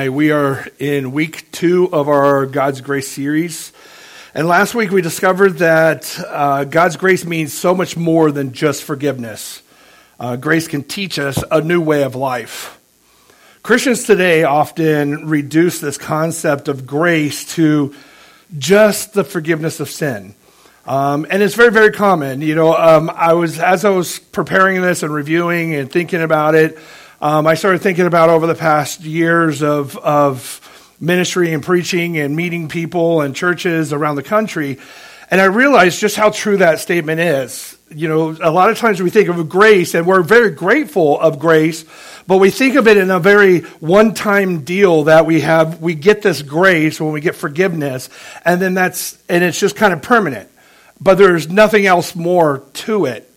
Hi, we are in week 2 of our God's Grace series. And last week we discovered that God's grace means so much more than just forgiveness. Grace can teach us a new way of life. Christians today often reduce this concept of grace to just the forgiveness of sin. And it's very, very common. As I was preparing this and reviewing and thinking about it, I started thinking about over the past years of ministry and preaching and meeting people and churches around the country, and I realized just how true that statement is. A lot of times we think of grace, and we're very grateful of grace, but we think of it in a very one-time deal that we get this grace when we get forgiveness, and then it's just kind of permanent. But there's nothing else more to it.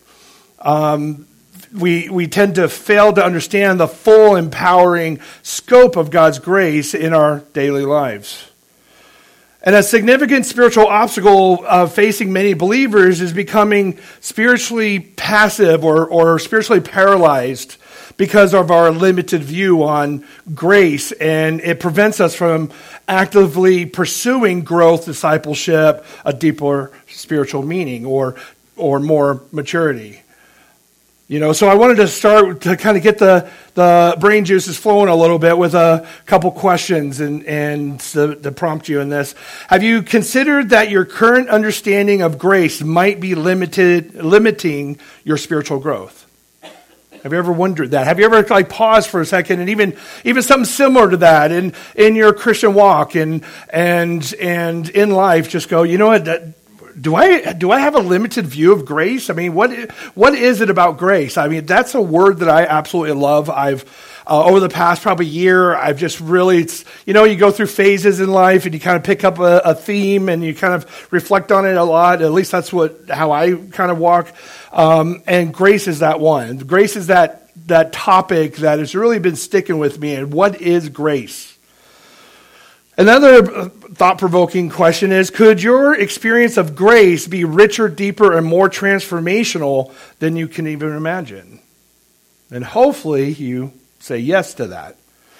We tend to fail to understand the full empowering scope of God's grace in our daily lives. And a significant spiritual obstacle facing many believers is becoming spiritually passive or spiritually paralyzed because of our limited view on grace, and it prevents us from actively pursuing growth, discipleship, a deeper spiritual meaning, or more maturity. So I wanted to start to kind of get the brain juices flowing a little bit with a couple questions and to prompt you in this. Have you considered that your current understanding of grace might be limiting your spiritual growth? Have you ever wondered that? Have you ever paused for a second and even something similar to that in your Christian walk and in life, just go, you know what? Do I have a limited view of grace? I mean, what is it about grace? I mean, that's a word that I absolutely love. I've over the past probably year, I've just really, you go through phases in life and you kind of pick up a theme and you kind of reflect on it a lot. At least that's how I kind of walk. And grace is that one. Grace is that topic that has really been sticking with me. And what is grace? Another thought-provoking question is, could your experience of grace be richer, deeper, and more transformational than you can even imagine? And hopefully you say yes to that.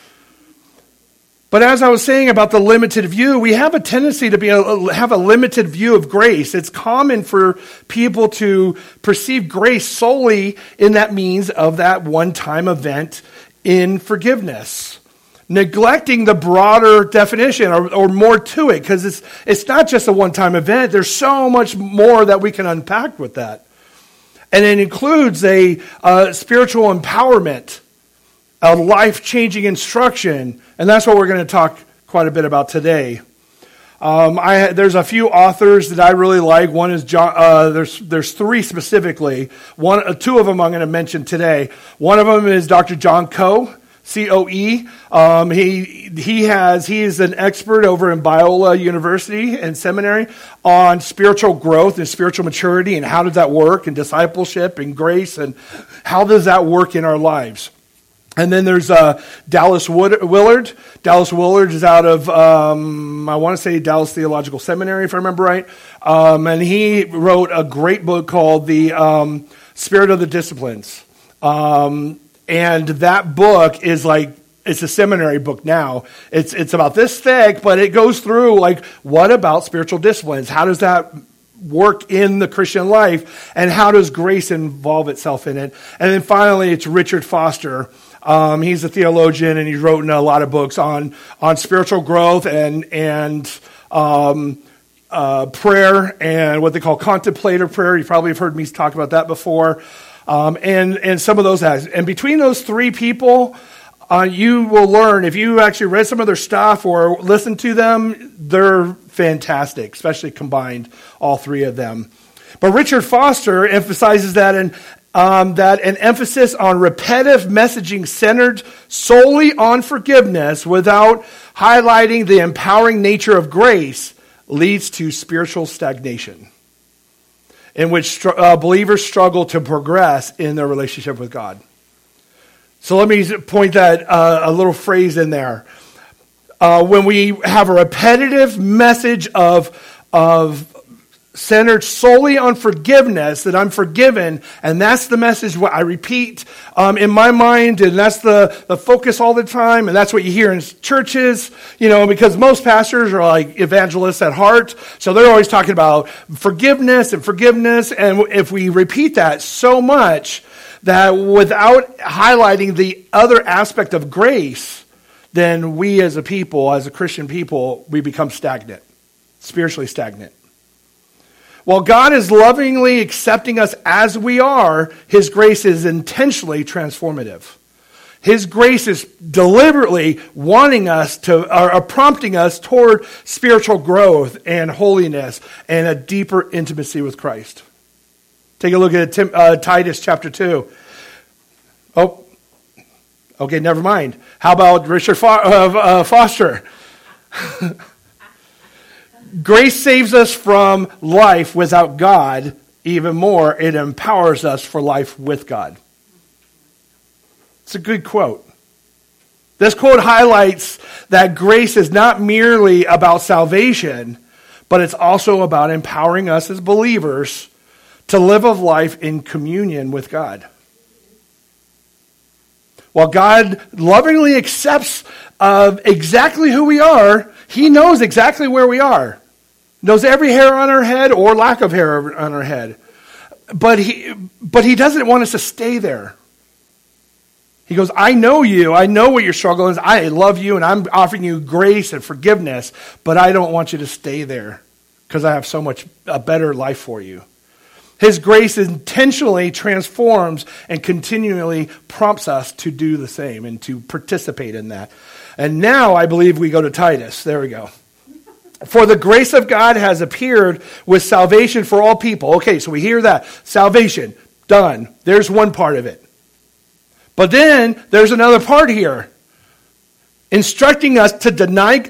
But as I was saying about the limited view, we have a tendency to have a limited view of grace. It's common for people to perceive grace solely in that means of that one-time event in forgiveness, neglecting the broader definition or more to it, because it's not just a one-time event. There's so much more that we can unpack with that. And it includes a spiritual empowerment, a life-changing instruction, and that's what we're going to talk quite a bit about today. There's a few authors that I really like. One is John. There's 3 specifically. Two of them I'm going to mention today. One of them is Dr. John Coe. C-O-E. He is an expert over in Biola University and Seminary on spiritual growth and spiritual maturity and how does that work, and discipleship and grace, and how does that work in our lives. And then there's Dallas Willard. Dallas Willard is out of, I want to say Dallas Theological Seminary, if I remember right. And he wrote a great book called The Spirit of the Disciplines. And that book is it's a seminary book now. It's about this thick, but it goes through what about spiritual disciplines? How does that work in the Christian life? And how does grace involve itself in it? And then finally, it's Richard Foster. He's a theologian, and he's written a lot of books on spiritual growth and prayer and what they call contemplative prayer. You probably have heard me talk about that before. And some of those guys. And between those 3 people, you will learn, if you actually read some of their stuff or listened to them, they're fantastic, especially combined, all 3 of them. But Richard Foster emphasizes that an emphasis on repetitive messaging centered solely on forgiveness without highlighting the empowering nature of grace leads to spiritual stagnation, in which believers struggle to progress in their relationship with God. So let me point that a little phrase in there. When we have a repetitive message of centered solely on forgiveness, that I'm forgiven, and that's the message what I repeat in my mind, and that's the focus all the time, and that's what you hear in churches, because most pastors are like evangelists at heart, so they're always talking about forgiveness, and if we repeat that so much, that without highlighting the other aspect of grace, then we as a people, as a Christian people, we become stagnant, spiritually stagnant. While God is lovingly accepting us as we are, His grace is intentionally transformative. His grace is deliberately wanting us or prompting us toward spiritual growth and holiness and a deeper intimacy with Christ. Take a look at Titus chapter 2. Oh, okay, never mind. How about Richard Foster? Grace saves us from life without God. Even more, it empowers us for life with God. It's a good quote. This quote highlights that grace is not merely about salvation, but it's also about empowering us as believers to live a life in communion with God. While God lovingly accepts exactly who we are, He knows exactly where we are. Knows every hair on our head or lack of hair on our head. But he doesn't want us to stay there. He goes, I know you. I know what your struggle is. I love you, and I'm offering you grace and forgiveness, but I don't want you to stay there because I have so much a better life for you. His grace intentionally transforms and continually prompts us to do the same and to participate in that. And now I believe we go to Titus. There we go. For the grace of God has appeared with salvation for all people. Okay, so we hear that. Salvation, done. There's one part of it. But then there's another part here. Instructing us to deny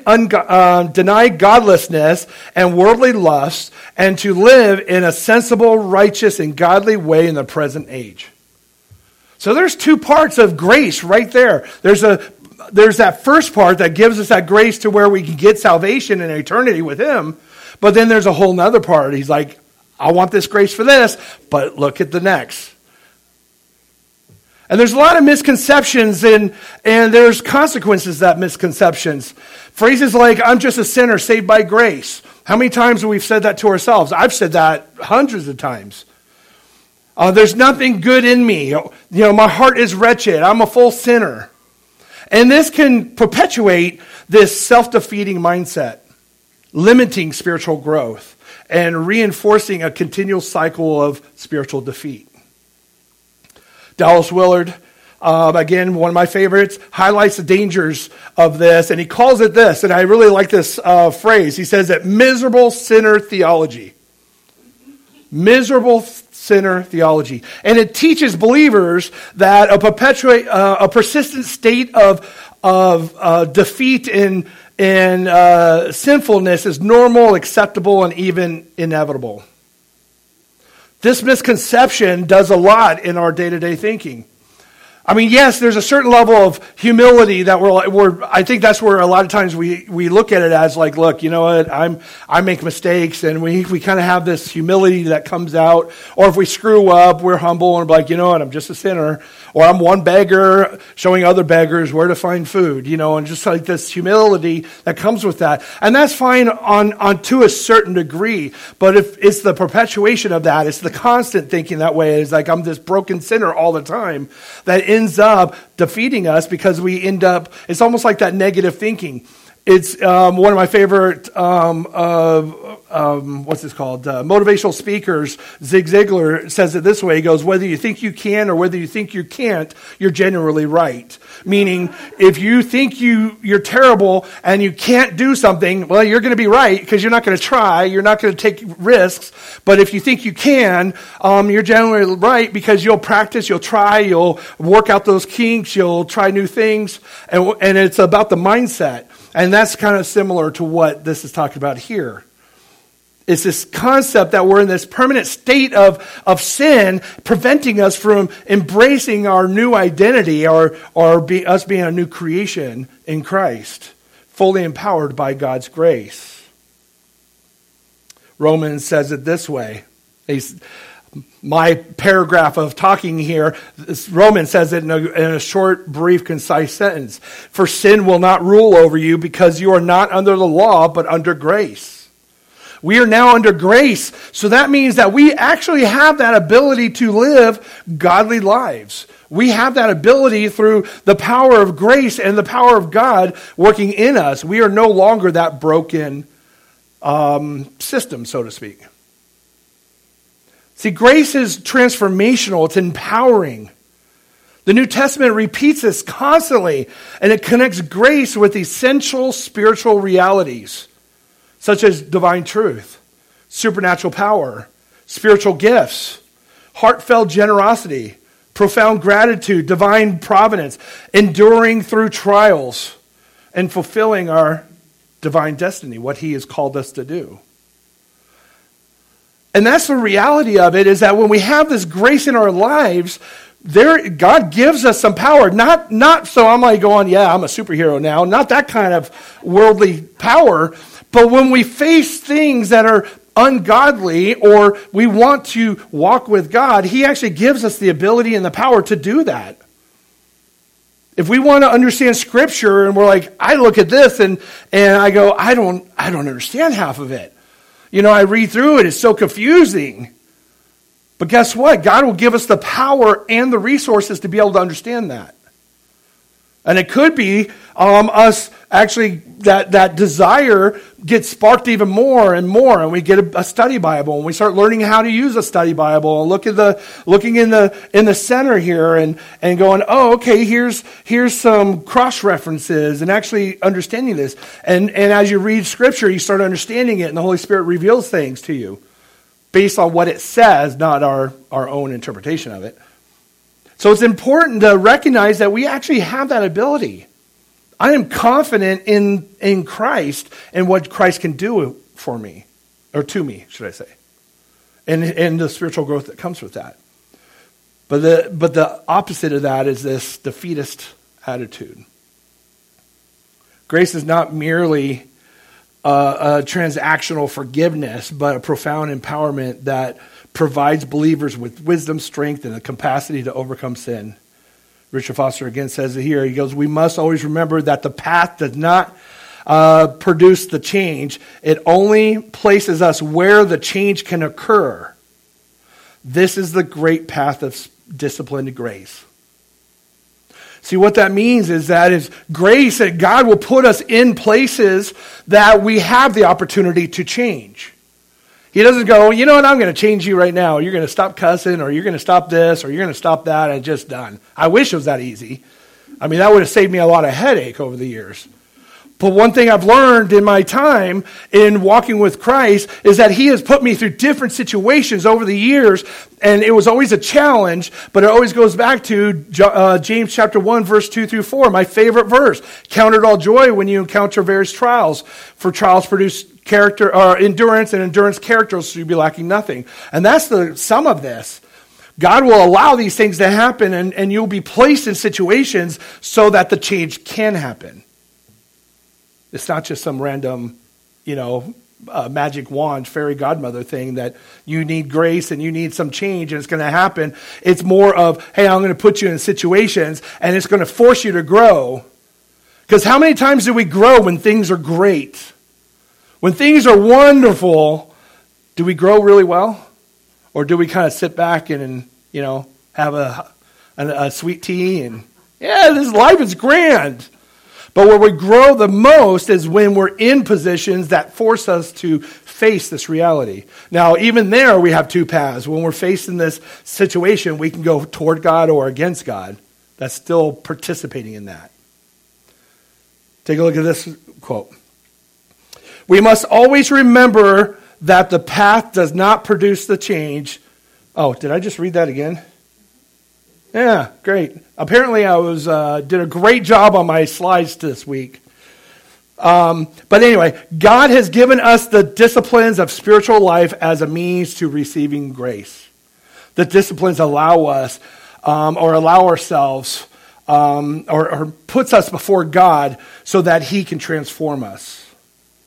godlessness and worldly lusts and to live in a sensible, righteous, and godly way in the present age. So there's two parts of grace right there. There's that first part that gives us that grace to where we can get salvation and eternity with Him. But then there's a whole nother part. He's like, I want this grace for this, but look at the next. And there's a lot of misconceptions and there's consequences to that misconceptions. Phrases like, I'm just a sinner saved by grace. How many times have we said that to ourselves? I've said that hundreds of times. There's nothing good in me. My heart is wretched. I'm a full sinner. And this can perpetuate this self-defeating mindset, limiting spiritual growth, and reinforcing a continual cycle of spiritual defeat. Dallas Willard, again, one of my favorites, highlights the dangers of this, and he calls it this, and I really like this phrase. He says that miserable sinner theology. Miserable sinner theology. And it teaches believers that a persistent state of defeat and sinfulness is normal, acceptable, and even inevitable. This misconception does a lot in our day-to-day thinking. I mean, yes, there's a certain level of humility that I think that's where a lot of times we look at it as like, look, you know what, I make mistakes, and we kind of have this humility that comes out. Or if we screw up, we're humble and like, you know what, I'm just a sinner. Or I'm one beggar showing other beggars where to find food, and just like this humility that comes with that. And that's fine on to a certain degree. But if it's the perpetuation of that, it's the constant thinking that way. It's like I'm this broken sinner all the time that ends up defeating us because we end up, it's almost like that negative thinking. It's one of my favorite, what's this called? Motivational speakers, Zig Ziglar, says it this way. He goes, whether you think you can or whether you think you can't, you're generally right. Meaning, if you think you're terrible and you can't do something, well, you're going to be right because you're not going to try. You're not going to take risks. But if you think you can, you're generally right because you'll practice, you'll try, you'll work out those kinks, you'll try new things. And it's about the mindset. And that's kind of similar to what this is talking about here. It's this concept that we're in this permanent state of sin, preventing us from embracing our new identity or us being a new creation in Christ, fully empowered by God's grace. Romans says it this way. My paragraph of talking here, Romans says it in a short, brief, concise sentence. For sin will not rule over you because you are not under the law, but under grace. We are now under grace, so that means that we actually have that ability to live godly lives. We have that ability through the power of grace and the power of God working in us. We are no longer that broken system, so to speak. See, grace is transformational. It's empowering. The New Testament repeats this constantly, and it connects grace with essential spiritual realities, such as divine truth, supernatural power, spiritual gifts, heartfelt generosity, profound gratitude, divine providence, enduring through trials, and fulfilling our divine destiny, what he has called us to do. And that's the reality of it, is that when we have this grace in our lives, God gives us some power. Not so I'm like going, yeah, I'm a superhero now. Not that kind of worldly power. But when we face things that are ungodly or we want to walk with God, he actually gives us the ability and the power to do that. If we want to understand Scripture and we're like, I look at this and I go, I don't understand half of it. I read through it, it's so confusing. But guess what? God will give us the power and the resources to be able to understand that. And it could be us actually, that desire gets sparked even more and more, and we get a study Bible, and we start learning how to use a study Bible, and looking in the center here, and going, oh, okay, here's some cross references, and actually understanding this. And as you read Scripture, you start understanding it, and the Holy Spirit reveals things to you based on what it says, not our own interpretation of it. So it's important to recognize that we actually have that ability. I am confident in Christ and what Christ can do for me, or to me, should I say, and the spiritual growth that comes with that. But the opposite of that is this defeatist attitude. Grace is not merely a transactional forgiveness, but a profound empowerment that provides believers with wisdom, strength, and the capacity to overcome sin. Richard Foster again says it here. He goes, we must always remember that the path does not produce the change. It only places us where the change can occur. This is the great path of disciplined grace. See, what that means is that is grace, that God will put us in places that we have the opportunity to change. He doesn't go, you know what, I'm going to change you right now. You're going to stop cussing, or you're going to stop this, or you're going to stop that, and it's just done. I wish it was that easy. I mean, that would have saved me a lot of headache over the years. But one thing I've learned in my time in walking with Christ is that he has put me through different situations over the years, and it was always a challenge, but it always goes back to James chapter 1, verse 2 through 4, my favorite verse. Count it all joy when you encounter various trials, for trials produce character or endurance, and endurance character, so you'll be lacking nothing. And that's the sum of this. God will allow these things to happen, and you'll be placed in situations so that the change can happen. It's not just some random, magic wand, fairy godmother thing that you need grace and you need some change and it's going to happen. It's more of, hey, I'm going to put you in situations and it's going to force you to grow. Because how many times do we grow when things are great? When things are wonderful, do we grow really well? Or do we kind of sit back and have a sweet tea and, yeah, this life is grand. But where we grow the most is when we're in positions that force us to face this reality. Now, even there, we have two paths. When we're facing this situation, we can go toward God or against God. That's still participating in that. Take a look at this quote. We must always remember that the path does not produce the change. Oh, did I just read that again? Yeah, great. Apparently I did a great job on my slides this week. But anyway, God has given us the disciplines of spiritual life as a means to receiving grace. The disciplines allow us or allow ourselves or puts us before God so that he can transform us.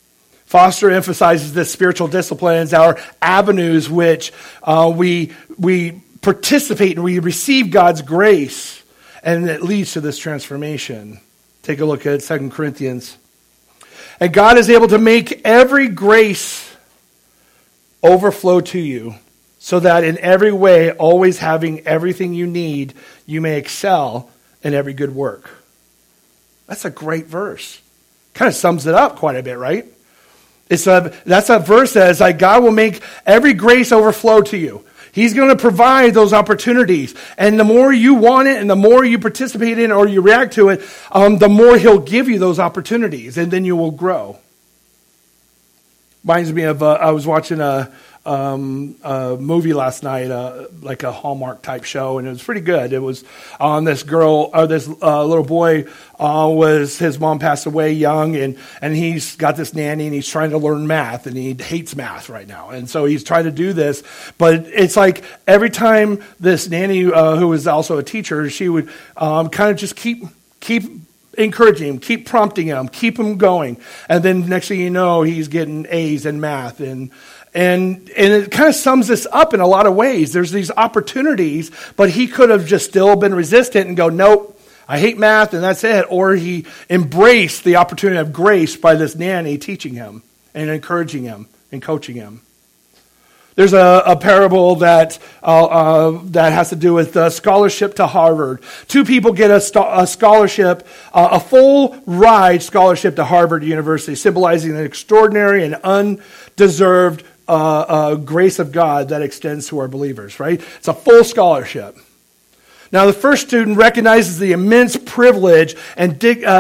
Foster emphasizes that spiritual disciplines are avenues which we participate and we receive God's grace, and it leads to this transformation. Take a look at 2 Corinthians. And God is able to make every grace overflow to you, so that in every way, always having everything you need, you may excel in every good work. That's a great verse. Kind of sums it up quite a bit, right? That's a verse that is like, God will make every grace overflow to you. He's going to provide those opportunities. And the more you want it and the more you participate in or you react to it, the more he'll give you those opportunities, and then you will grow. Reminds me of, I was watching a movie last night, like a Hallmark type show, and it was pretty good. It was on this girl, or this little boy, his mom passed away young, and he's got this nanny, and he's trying to learn math, and he hates math right now, and so he's trying to do this, but it's like every time this nanny, who was also a teacher, she would kind of just keep encouraging him, keep prompting him, keep him going, and then next thing you know, he's getting A's in math, and it kind of sums this up in a lot of ways. There's these opportunities, but he could have just still been resistant and go, nope, I hate math, and that's it. Or he embraced the opportunity of grace by this nanny teaching him and encouraging him and coaching him. There's a parable that has to do with scholarship to Harvard. Two people get a scholarship, a full ride scholarship to Harvard University, symbolizing an extraordinary and undeserved grace of God that extends to our believers, right? It's a full scholarship. Now, the first student recognizes the immense privilege and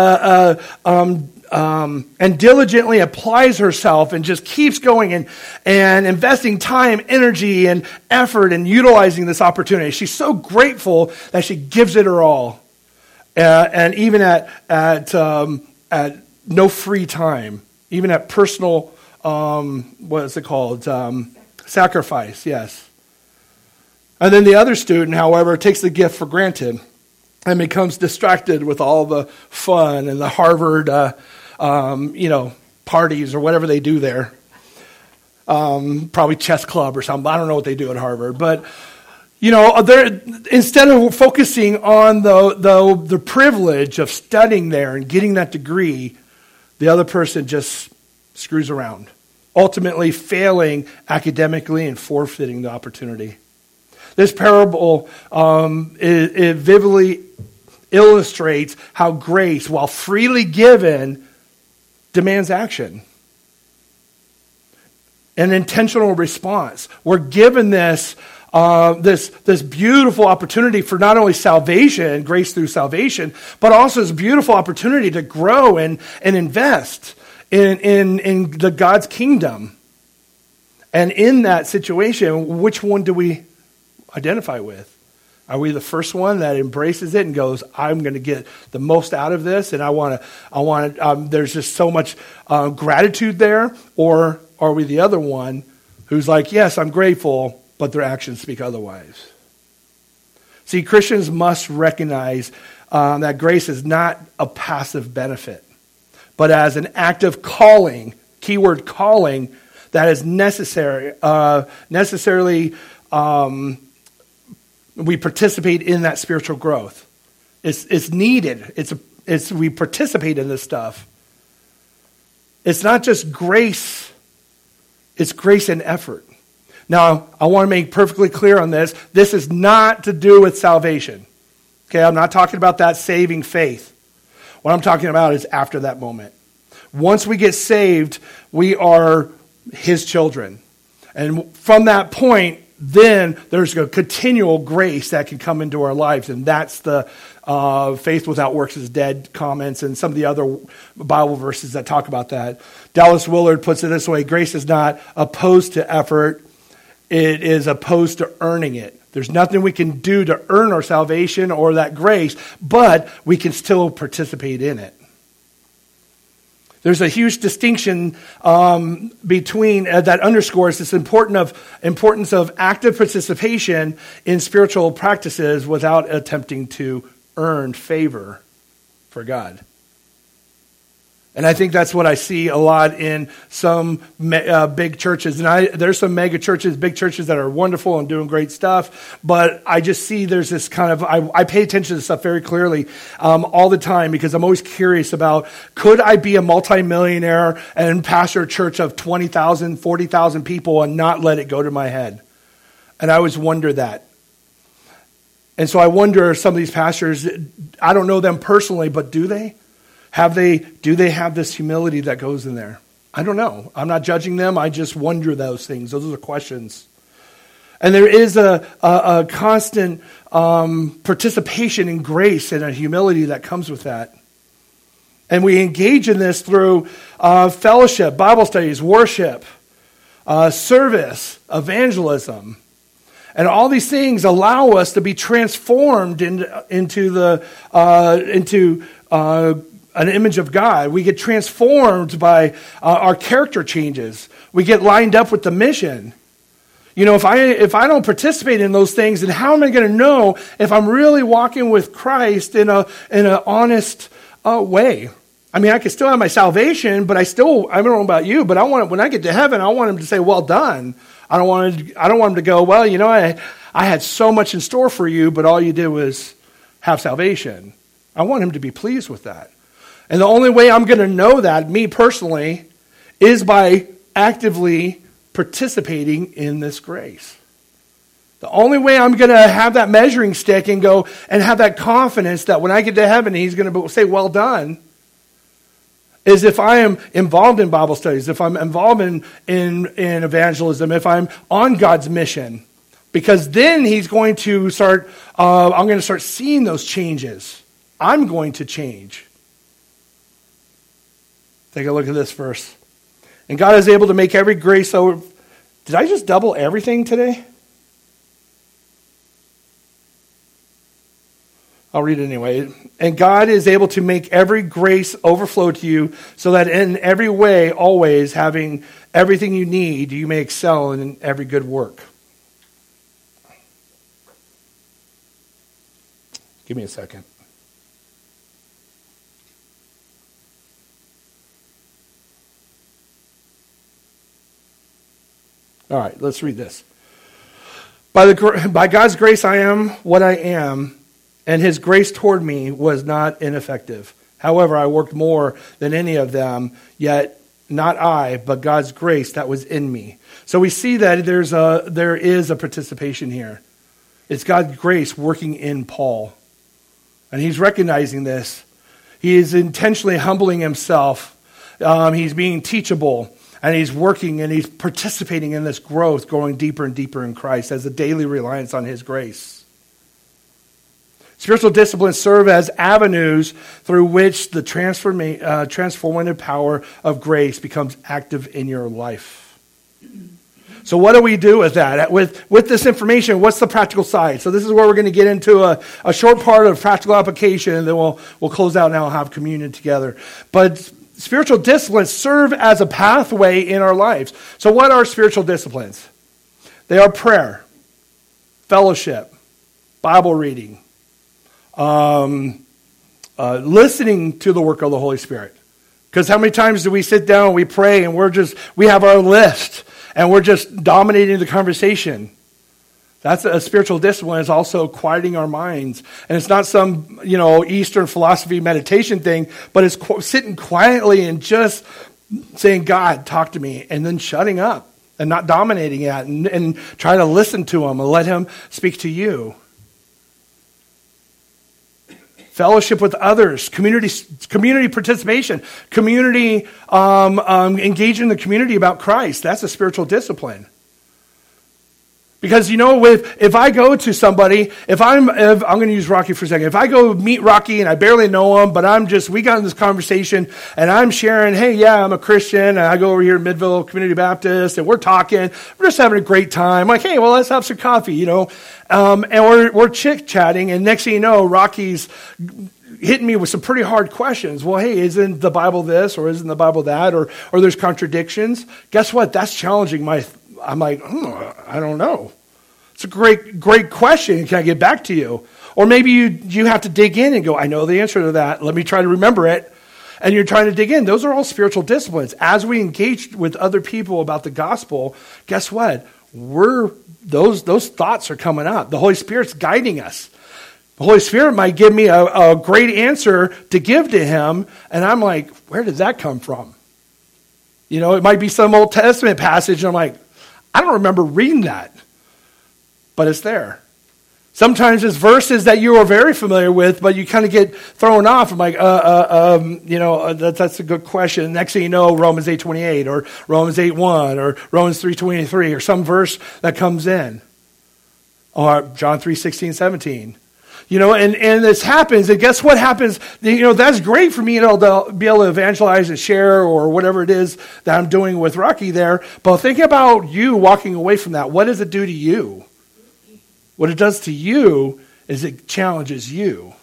diligently applies herself and just keeps going and investing time, energy, and effort and utilizing this opportunity. She's so grateful that she gives it her all, and even at no free time, even at personal what is it called? Sacrifice, yes. And then the other student, however, takes the gift for granted and becomes distracted with all the fun and the Harvard, parties or whatever they do there. Probably chess club or something. I don't know what they do at Harvard, but instead of focusing on the privilege of studying there and getting that degree, the other person just screws around, ultimately failing academically and forfeiting the opportunity. This parable it vividly illustrates how grace, while freely given, demands action. An intentional response. We're given this beautiful opportunity for not only salvation, grace through salvation, but also this beautiful opportunity to grow and invest in the God's kingdom. And in that situation, which one do we identify with? Are we the first one that embraces it and goes, I'm going to get the most out of this, and I want to, there's just so much gratitude there? Or are we the other one who's like, yes, I'm grateful, but their actions speak otherwise? See, Christians must recognize that grace is not a passive benefit, but as an active calling, keyword calling, that is necessarily we participate in that spiritual growth. It's needed. We participate in this stuff. It's not just grace. It's grace and effort. Now, I want to make perfectly clear on this. This is not to do with salvation. Okay, I'm not talking about that saving faith. What I'm talking about is after that moment. Once we get saved, we are his children. And from that point, then there's a continual grace that can come into our lives. And that's the faith without works is dead comments and some of the other Bible verses that talk about that. Dallas Willard puts it this way: grace is not opposed to effort. It is opposed to earning it. There's nothing we can do to earn our salvation or that grace, but we can still participate in it. There's a huge distinction between that underscores this importance of active participation in spiritual practices without attempting to earn favor for God. And I think that's what I see a lot in some big churches. And there's some mega churches, big churches that are wonderful and doing great stuff. But I just see there's this kind of, I pay attention to this stuff very clearly all the time because I'm always curious about, could I be a multimillionaire and pastor a church of 20,000, 40,000 people and not let it go to my head? And I always wonder that. And so I wonder, some of these pastors, I don't know them personally, but do they have this humility that goes in there? I don't know. I'm not judging them. I just wonder those things. Those are the questions. And there is a constant participation in grace and a humility that comes with that. And we engage in this through fellowship, Bible studies, worship, service, evangelism. And all these things allow us to be transformed into an image of God. We get transformed by our character changes. We get lined up with the mission. You know, if I don't participate in those things, then how am I going to know if I'm really walking with Christ in an honest way? I mean, I can still have my salvation, but I don't know about you, but when I get to heaven, I want him to say, "Well done." I don't want him to go, "Well, you know, I had so much in store for you, but all you did was have salvation." I want him to be pleased with that. And the only way I'm going to know that, me personally, is by actively participating in this grace. The only way I'm going to have that measuring stick and go and have that confidence that when I get to heaven, he's going to say, "Well done," is if I am involved in Bible studies, if I'm involved in evangelism, if I'm on God's mission. Because then he's going to start, I'm going to start seeing those changes. I'm going to change. Take a look at this verse. And God is able to make every grace over. Did I just double everything today? I'll read it anyway. And God is able to make every grace overflow to you so that in every way, always having everything you need, you may excel in every good work. Give me a second. All right, let's read this. By God's grace I am what I am, and his grace toward me was not ineffective. However, I worked more than any of them, yet not I, but God's grace that was in me. So we see that there is a participation here. It's God's grace working in Paul. And he's recognizing this. He is intentionally humbling himself. He's being teachable. And he's working and he's participating in this growth, going deeper and deeper in Christ as a daily reliance on his grace. Spiritual disciplines serve as avenues through which the transformative power of grace becomes active in your life. So what do we do with that? With this information, what's the practical side? So this is where we're going to get into a short part of practical application, and then we'll close out now and have communion together. But spiritual disciplines serve as a pathway in our lives. So what are spiritual disciplines? They are prayer, fellowship, Bible reading, listening to the work of the Holy Spirit. Because how many times do we sit down and we pray and we have our list and we're just dominating the conversation? That's a spiritual discipline. It's also quieting our minds. And it's not some, Eastern philosophy meditation thing, but it's sitting quietly and just saying, "God, talk to me," and then shutting up and not dominating it and trying to listen to him and let him speak to you. Fellowship with others, community participation, community engaging the community about Christ. That's a spiritual discipline. Because, if I go to somebody, if I'm going to use Rocky for a second. If I go meet Rocky and I barely know him, but we got in this conversation and I'm sharing, "Hey, yeah, I'm a Christian. And I go over here to Midville Community Baptist and we're talking. We're just having a great time. Like, hey, well, let's have some coffee, And we're chit-chatting, and next thing you know, Rocky's hitting me with some pretty hard questions. Well, hey, isn't the Bible this or isn't the Bible that? Or there's contradictions. Guess what? That's challenging I'm like, I don't know. It's a great question. Can I get back to you? Or maybe you have to dig in and go, "I know the answer to that. Let me try to remember it." and you're trying to dig in. Those are all spiritual disciplines. As we engage with other people about the gospel, guess what? Those thoughts are coming up. The Holy Spirit's guiding us. The Holy Spirit might give me a great answer to give to him, and I'm like, where did that come from? It might be some Old Testament passage, and I'm like, I don't remember reading that, but it's there. Sometimes it's verses that you are very familiar with, but you kind of get thrown off. I'm like, that's a good question. Next thing you know, Romans 8:28 or Romans 8:1 or Romans 3:23 or some verse that comes in. Or John 3:16, 17. And this happens, and guess what happens? That's great for me, to be able to evangelize and share or whatever it is that I'm doing with Rocky there. But think about you walking away from that. What does it do to you? What it does to you is it challenges you.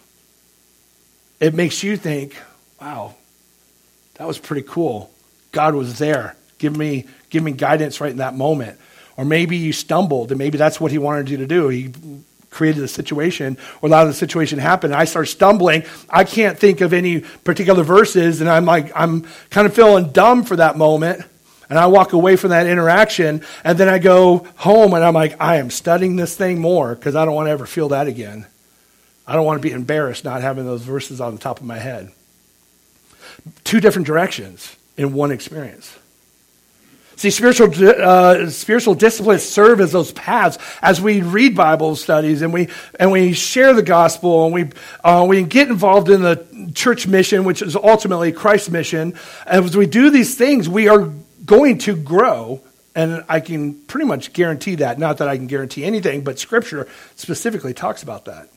It makes you think, wow, that was pretty cool. God was there. Give me guidance right in that moment. Or maybe you stumbled, and maybe that's what he wanted you to do. He created a situation, or allowed the situation to happen, and I start stumbling. I can't think of any particular verses, and I'm kind of feeling dumb for that moment. And I walk away from that interaction, and then I go home, and I'm like, I am studying this thing more because I don't want to ever feel that again. I don't want to be embarrassed not having those verses on the top of my head. Two different directions in one experience. See, spiritual disciplines serve as those paths as we read Bible studies and we share the gospel and we get involved in the church mission, which is ultimately Christ's mission. And as we do these things, we are going to grow, and I can pretty much guarantee that. Not that I can guarantee anything, but Scripture specifically talks about that.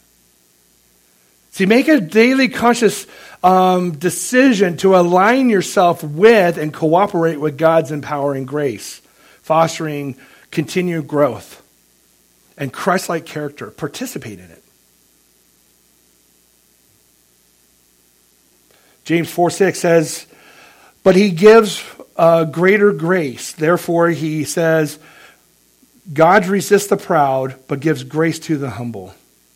See, make a daily conscious decision to align yourself with and cooperate with God's empowering grace, fostering continued growth and Christ-like character. Participate in it. James 4:6 says, but he gives greater grace. Therefore, he says, God resists the proud, but gives grace to the humble.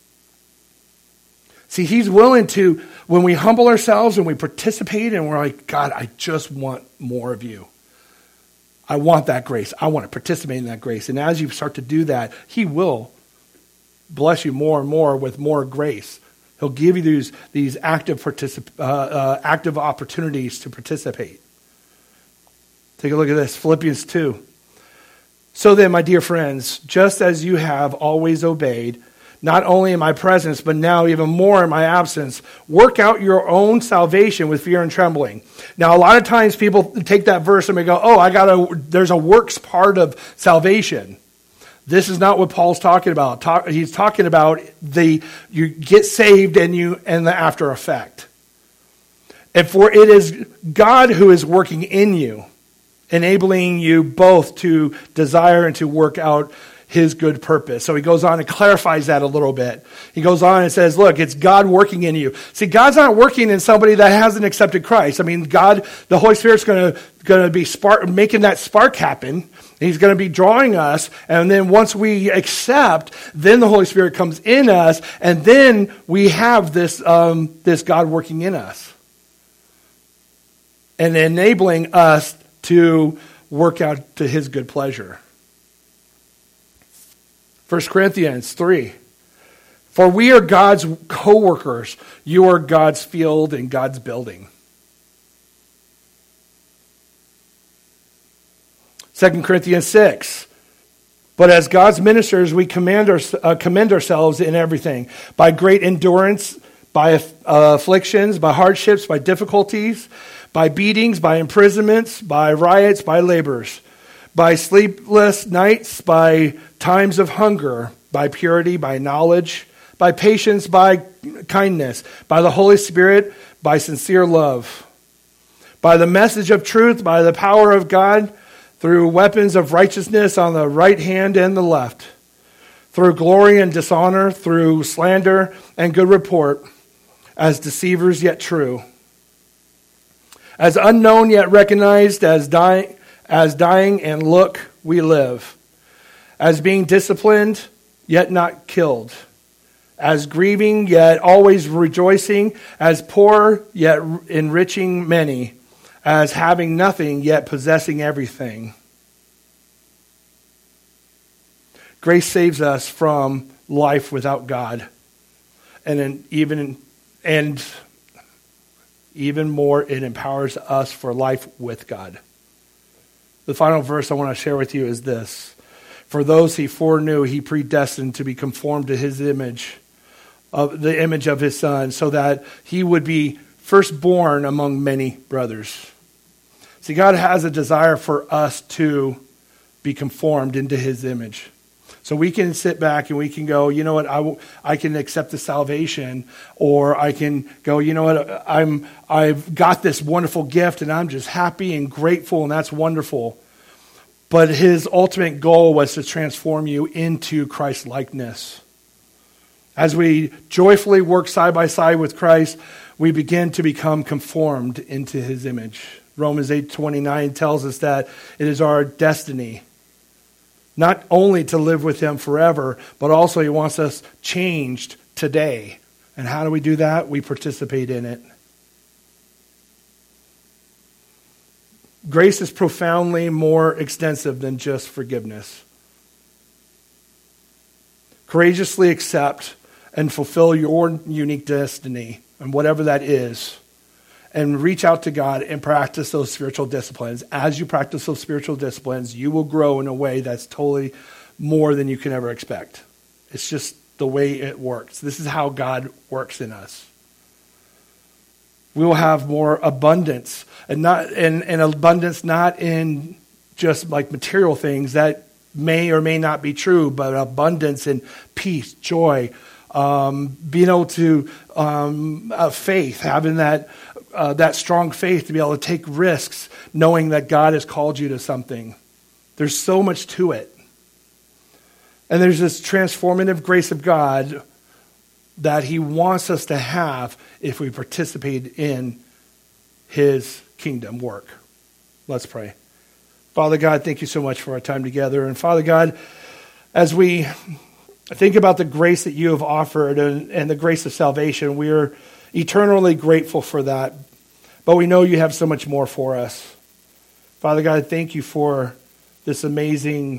See, he's willing to, when we humble ourselves and we participate and we're like, God, I just want more of you. I want that grace. I want to participate in that grace. And as you start to do that, he will bless you more and more with more grace. He'll give you these active opportunities to participate. Take a look at this, Philippians 2. So then, my dear friends, just as you have always obeyed, not only in my presence, but now even more in my absence, work out your own salvation with fear and trembling. Now, a lot of times people take that verse and they go, there's a works part of salvation. This is not what Paul's talking about. He's talking about you get saved and the after effect. And for it is God who is working in you, enabling you both to desire and to work out his good purpose. So he goes on and clarifies that a little bit. He goes on and says, look, it's God working in you. See, God's not working in somebody that hasn't accepted Christ. I mean, God, the Holy Spirit's going to be making that spark happen. He's going to be drawing us. And then once we accept, then the Holy Spirit comes in us. And then we have this God working in us and enabling us to work out to his good pleasure. 1 Corinthians 3. For we are God's co-workers. You are God's field and God's building. 2 Corinthians 6. But as God's ministers, we commend ourselves in everything, by great endurance, by afflictions, by hardships, by difficulties, by beatings, by imprisonments, by riots, by labors, by sleepless nights, by times of hunger, by purity, by knowledge, by patience, by kindness, by the Holy Spirit, by sincere love, by the message of truth, by the power of God, through weapons of righteousness on the right hand and the left, through glory and dishonor, through slander and good report, as deceivers yet true, as unknown yet recognized, as dying and look, we live, as being disciplined yet not killed, as grieving yet always rejoicing, as poor yet enriching many, as having nothing yet possessing everything. Grace saves us from life without God, and even more, it empowers us for life with God. The final verse I want to share with you is this: for those he foreknew, he predestined to be conformed to his image, of the image of his Son, so that he would be firstborn among many brothers. See, God has a desire for us to be conformed into his image. So we can sit back and we can go, you know what, I can accept the salvation, or I can go, you know what, I've got this wonderful gift and I'm just happy and grateful, and that's wonderful. But his ultimate goal was to transform you into Christ's likeness. As we joyfully work side by side with Christ, we begin to become conformed into his image. Romans 8:29 tells us that it is our destiny not only to live with him forever, but also he wants us changed today. And how do we do that? We participate in it. Grace is profoundly more extensive than just forgiveness. Courageously accept and fulfill your unique destiny, and whatever that is, and reach out to God and practice those spiritual disciplines. As you practice those spiritual disciplines, you will grow in a way that's totally more than you can ever expect. It's just the way it works. This is how God works in us. We will have more abundance, and not in abundance, not in just like material things that may or may not be true, but abundance in peace, joy, being able to faith, having that strong faith to be able to take risks, knowing that God has called you to something. There's so much to it. And there's this transformative grace of God that he wants us to have if we participate in his kingdom work. Let's pray. Father God, thank you so much for our time together. And Father God, as we think about the grace that you have offered and the grace of salvation, we are eternally grateful for that. But we know you have so much more for us. Father God, thank you for this amazing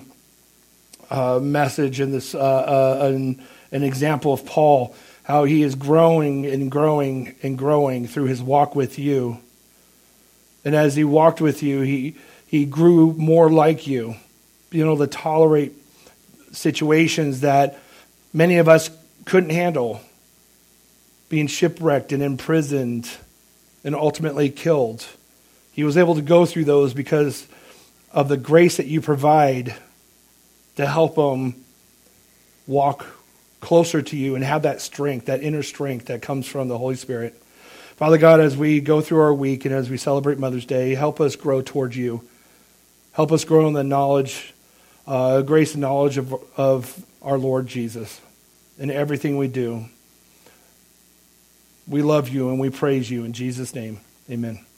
message and this an example of Paul, how he is growing and growing and growing through his walk with you. And as he walked with you, he grew more like you, being able to tolerate situations that many of us couldn't handle, being shipwrecked and imprisoned and ultimately killed. He was able to go through those because of the grace that you provide to help him walk closer to you and have that strength, that inner strength that comes from the Holy Spirit. Father God, as we go through our week and as we celebrate Mother's Day, help us grow towards you. Help us grow in the knowledge, grace and knowledge of our Lord Jesus in everything we do. We love you and we praise you in Jesus' name. Amen.